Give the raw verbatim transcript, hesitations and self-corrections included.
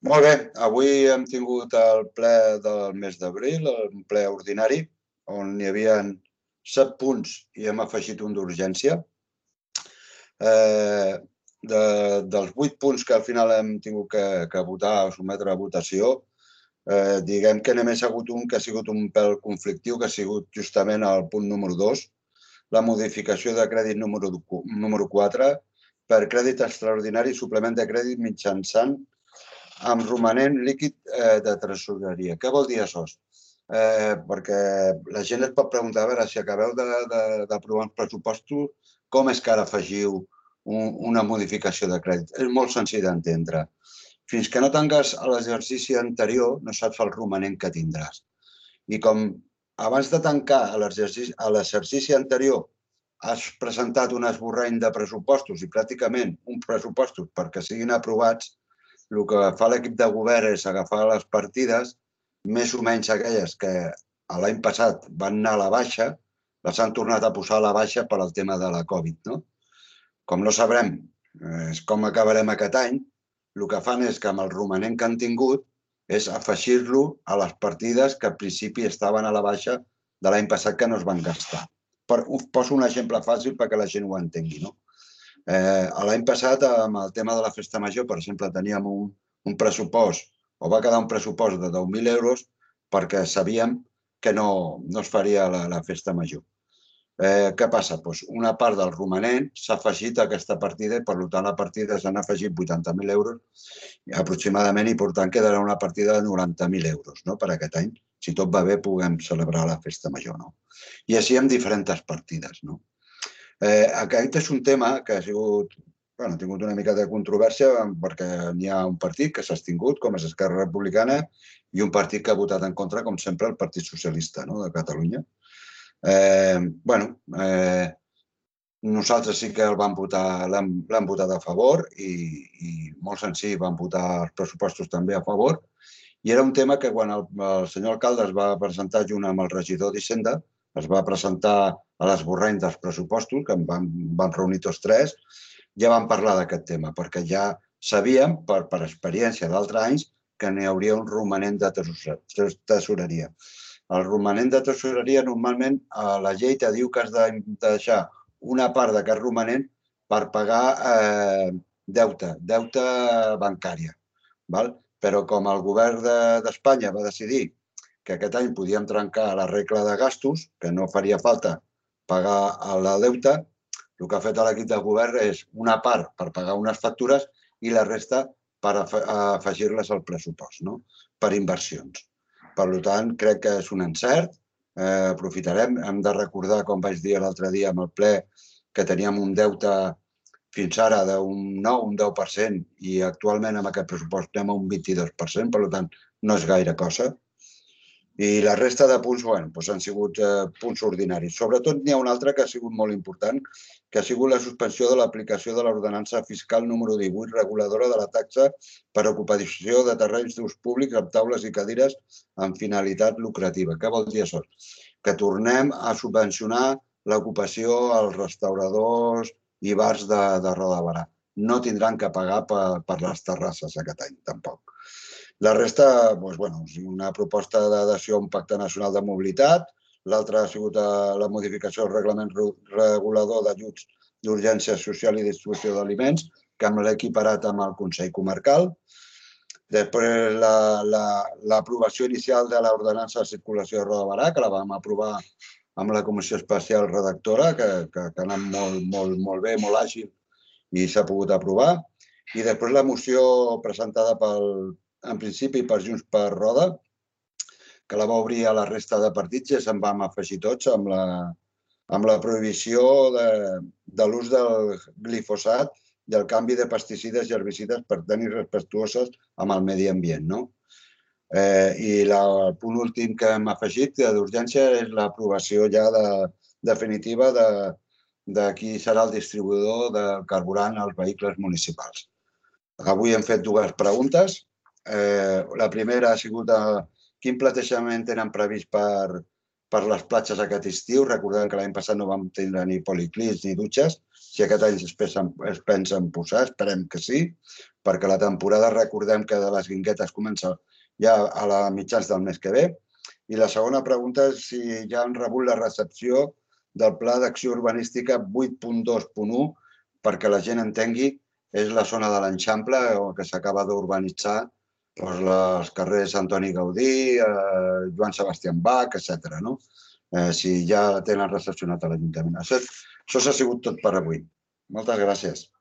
Molt bé, avui hem tingut el ple del mes d'abril, el ple ordinari, on hi havia set punts i hem afegit un d'urgència. Eh, de, dels vuit punts que al final hem tingut que, que votar o sotmetre a votació, eh, diguem que només ha hagut un que ha sigut un pèl conflictiu, que ha sigut justament el punt número dos, la modificació de crèdit número, número quatre per crèdit extraordinari i suplement de crèdit mitjançant amb romanent líquid eh, de tresoreria. Què vol dir això? Eh, perquè la gent es pot preguntar, a veure, si acabeu d'aprovar els pressupostos, com és que ara afegiu un, una modificació de crèdit? És molt senzill d'entendre. Fins que no tanques l'exercici anterior, no saps el romanent que tindràs. I com abans de tancar l'exercici anterior has presentat un esborrany de pressupostos i pràcticament uns pressupostos perquè siguin aprovats, el que fa l'equip de govern és agafar les partides, més o menys aquelles que l'any passat van anar a la baixa, les han tornat a posar a la baixa per al tema de la Covid. No? Com no sabrem eh, com acabarem aquest any, el que fan és que amb el romanent que han tingut és afegir-lo a les partides que al principi estaven a la baixa de l'any passat que no es van gastar. Per, poso un exemple fàcil perquè la gent ho entengui. No? Eh, L'any passat, amb el tema de la festa major, per exemple, teníem un, un pressupost, o va quedar un pressupost de deu mil euros perquè sabíem que no, no es faria la, la festa major. Eh, què passa? Pues una part del romanent s'ha afegit a aquesta partida i, per tant, la partida s'han afegit vuitanta mil euros aproximadament i, per tant, quedarà una partida de noranta mil euros no? Per aquest any. Si tot va bé, puguem celebrar la festa major. No? I així amb diferents partides. No? Eh, aquest és un tema que ha sigut, bueno, ha tingut una mica de controvèrsia perquè n'hi ha un partit que s'ha extingut, com és Esquerra Republicana, i un partit que ha votat en contra, com sempre, el Partit Socialista no? De Catalunya. Eh, bueno, eh, nosaltres sí que el vam votar, l'han votat a favor i, i molt senzill van votar els pressupostos també a favor. I era un tema que quan el, el senyor alcalde es va presentar junt amb el regidor d'Hisenda, es va presentar a l'esborrany dels pressupostos, que em vam, vam reunir tots tres, ja vam parlar d'aquest tema, perquè ja sabíem, per, per experiència d'altres anys, que n'hi hauria un romanent de tesoreria. El romanent de tesoreria, normalment, a la llei te diu que has de deixar una part d'aquest romanent per pagar eh, deute, deute bancària. Val? Però com el govern d'Espanya va decidir que aquest any podíem trencar la regla de gastos, que no faria falta pagar el deute, el que ha fet l'equip de govern és una part per pagar unes factures i la resta per afegir-les al pressupost, no? Per inversions. Per tant, crec que és un encert, eh, aprofitarem. Hem de recordar, com vaig dir l'altre dia amb el ple, que teníem un deute fins ara d'un nou, un deu per cent i actualment amb aquest pressupost anem a un vint-i-dos per cent, per tant, no és gaire cosa. I la resta de punts, bueno, doncs han sigut eh, punts ordinaris. Sobretot n'hi ha un altre que ha sigut molt important, que ha sigut la suspensió de l'aplicació de l'ordenança fiscal número divuit, reguladora de la taxa per ocupació de terrenys d'ús públic amb taules i cadires amb finalitat lucrativa. Què vol dir això? Que tornem a subvencionar l'ocupació als restauradors i bars de, de Roda de Barà. No tindran que pagar per, per les terrasses aquest any, tampoc. La resta, doncs, bueno, una proposta d'adhesió a un pacte nacional de mobilitat, l'altra ha sigut la modificació del reglament regulador d'ajuts d'urgència social i distribució d'aliments, que hem equiparat amb el Consell Comarcal. Després, l'aprovació la, la, inicial de l'ordenança de circulació de Roda de Barà, que la vam aprovar amb la comissió especial redactora, que, que, que ha anat molt, molt, molt bé, molt àgil, i s'ha pogut aprovar. I després la moció presentada pel, en principi per Junts per Roda, que la va obrir a la resta de partits i se'n vam afegir tots amb la, amb la prohibició de, de l'ús del glifosat i el canvi de pesticides i herbicides per tenir respectuoses amb el medi ambient. No? Eh, I la, el punt últim que hem afegit d'urgència és l'aprovació ja de, definitiva de, de qui serà el distribuïdor del carburant als vehicles municipals. Avui hem fet dues preguntes. Eh, la primera ha sigut eh, quin platejament tenen previst per, per les platges aquest estiu. Recordem que l'any passat no vam tindre ni policlins ni dutxes, si aquest any es pensen posar, esperem que sí, perquè la temporada, recordem que de les Guinguetes comença ja a la mitjans del mes que ve. I la segona pregunta és si ja han rebut la recepció del Pla d'Acció Urbanística vuit punt dos punt u, perquè la gent entengui, és la zona de l'Eixample que s'acaba d'urbanitzar, els carrers Antoni Gaudí, Joan Sebastián Bach, etcètera. Si ja tenen recepcionat a l'Ajuntament. Això s'ha sigut tot per avui. Moltes gràcies.